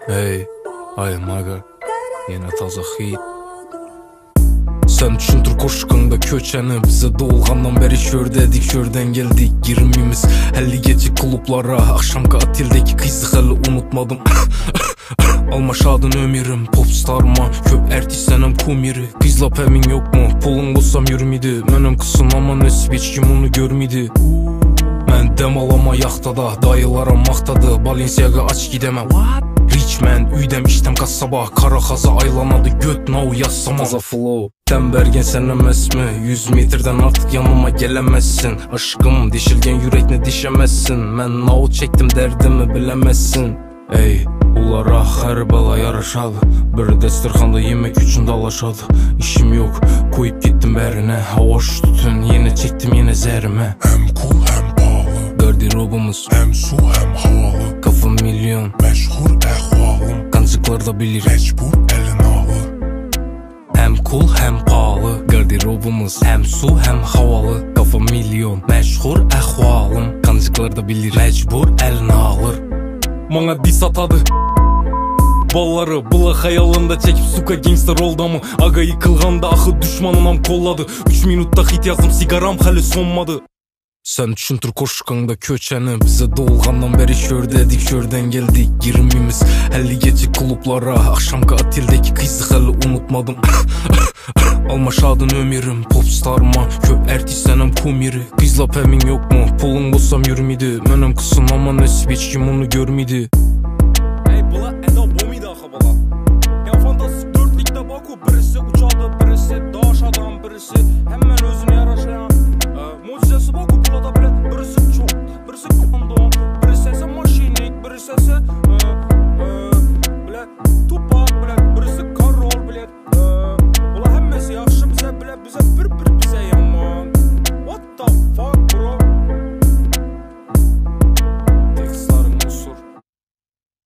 Hey, ay maga, yine taza hit. Sen düşündür koşkanda köçeni. Bize doğulgandan beri şördedik, şörden geldik. Girmemiz 50 gece klublara. Akşamki atildeki kızı hali unutmadım. Almaşadın ömürüm popstarma. Köp ertişsenem kumiri. Kızlap emin yok mu? Pulun olsam yürümidi. Menem kısın ama nesip hiç kim onu görmedi. Ben dem alama yaxtada. Dayılara maqtadı. Balenciaga aç gidemem. Richman, üydem iştem kasaba. Kara xaza aylanadı göt nav yazsam. Taza flow den bergen sen emesmi? 100 metrden artık yanıma gelemezsin. Aşkım dişilgen yürekne dişemezsin. Men nav çektim derdimi bilemezsin. Ey ulara her bala yaraşadı. Bir destirxanda yemek üçün dalaşadı. İşim yok koyup gittim berine. Hoş tutun yine çektim yine zerime. Hem cool hem pahalı, Garderobumuz hem su hem havalı. Kafam milyon, Meşhur ehvalım, kancıklar da bilir. mecbur elin alır. Hem cool hem pahalı. Garderobumuz hem su hem havalı. Kafam milyon, meşhur ehvalım. Kancıklar da bilir. Mecbur eline alır. Bana dis atadı balları bula hayalında çekip suka gangster oldu mu? Aga yıkılganda ahı düşmanınam kolladı. 3 minutta hit yazdım sigaram hali sonmadı. Sen düşündür koşkanda köçeni. Bize doğulgandan beri şördedik, şörden geldik. Girmemiz 50 gece klublara. Akşamki atildeki kızı hali unutmadım. Almaşadın ömürüm popstarma. Köp ertişsenem kumiri. Kızlap emin yok mu? Pulun olsam yürümedi. Menem kısın ama nesip hiç kim onu görmedi.